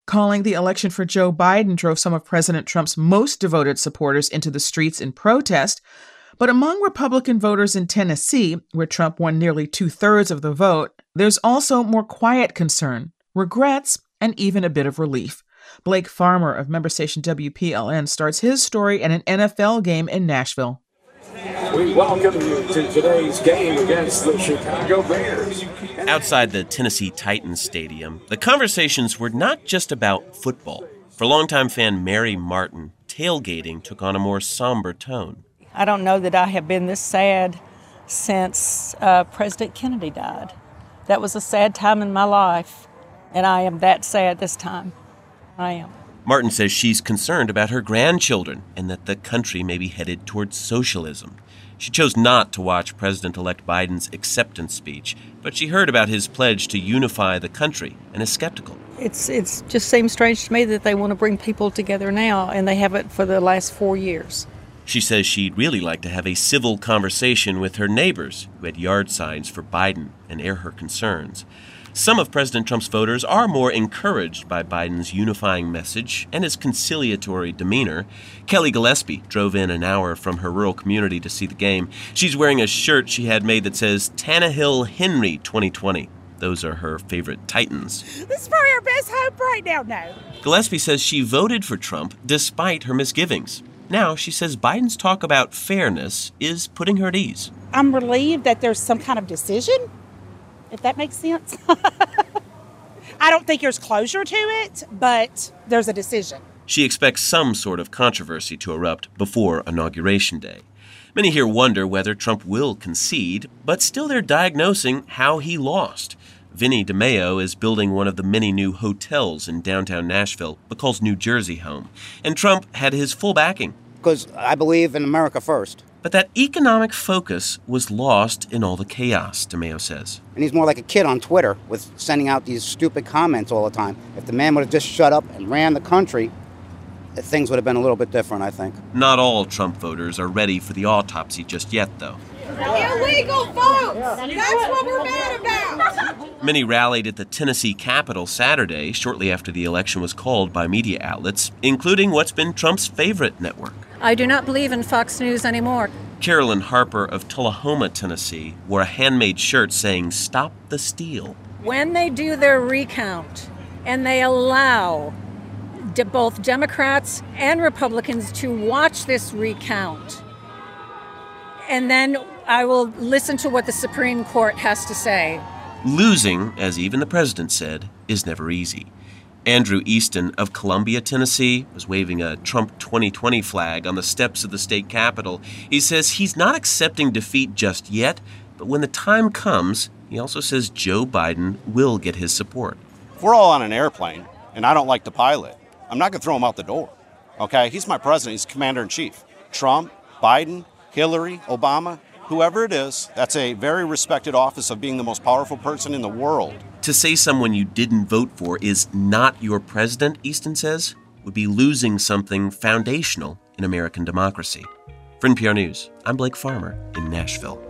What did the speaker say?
Calling the election for Joe Biden drove some of President Trump's most devoted supporters into the streets in protest. But among Republican voters in Tennessee, where Trump won nearly 2/3 of the vote, there's also more quiet concern, regrets, and even a bit of relief. Blake Farmer of member station WPLN starts his story at an NFL game in Nashville. We welcome you to today's game against the Chicago Bears. Outside the Tennessee Titans Stadium, the conversations were not just about football. For longtime fan Mary Martin, tailgating took on a more somber tone. I don't know that I have been this sad since President Kennedy died. That was a sad time in my life, and I am that sad this time. I am. Martin says she's concerned about her grandchildren and that the country may be headed towards socialism. She chose not to watch President-elect Biden's acceptance speech, but she heard about his pledge to unify the country and is skeptical. It's just seems strange to me that they want to bring people together now, and they haven't for the last 4 years. She says she'd really like to have a civil conversation with her neighbors who had yard signs for Biden and air her concerns. Some of President Trump's voters are more encouraged by Biden's unifying message and his conciliatory demeanor. Kelly Gillespie drove in an hour from her rural community to see the game. She's wearing a shirt she had made that says Tannehill Henry 2020. Those are her favorite Titans. This is probably our best hope right now, no. Gillespie says she voted for Trump despite her misgivings. Now, she says Biden's talk about fairness is putting her at ease. I'm relieved that there's some kind of decision, if that makes sense. I don't think there's closure to it, but there's a decision. She expects some sort of controversy to erupt before Inauguration Day. Many here wonder whether Trump will concede, but still they're diagnosing how he lost. Vinny DeMeo is building one of the many new hotels in downtown Nashville, McCall's New Jersey home. And Trump had his full backing. Because I believe in America first. But that economic focus was lost in all the chaos, DeMeo says. And he's more like a kid on Twitter with sending out these stupid comments all the time. If the man would have just shut up and ran the country, things would have been a little bit different, I think. Not all Trump voters are ready for the autopsy just yet, though. Illegal votes! That's what we're mad about! Many rallied at the Tennessee Capitol Saturday, shortly after the election was called by media outlets, including what's been Trump's favorite network. I do not believe in Fox News anymore. Carolyn Harper of Tullahoma, Tennessee, wore a handmade shirt saying, "Stop the steal." When they do their recount and they allow both Democrats and Republicans to watch this recount, and then I will listen to what the Supreme Court has to say. Losing, as even the president said, is never easy. Andrew Easton of Columbia, Tennessee, was waving a Trump 2020 flag on the steps of the state capitol. He says he's not accepting defeat just yet, but when the time comes, he also says Joe Biden will get his support. If we're all on an airplane, and I don't like the pilot, I'm not going to throw him out the door, okay? He's my president. He's commander-in-chief. Trump, Biden, Hillary, Obama, whoever it is, that's a very respected office of being the most powerful person in the world. To say someone you didn't vote for is not your president, Easton says, would be losing something foundational in American democracy. For NPR News, I'm Blake Farmer in Nashville.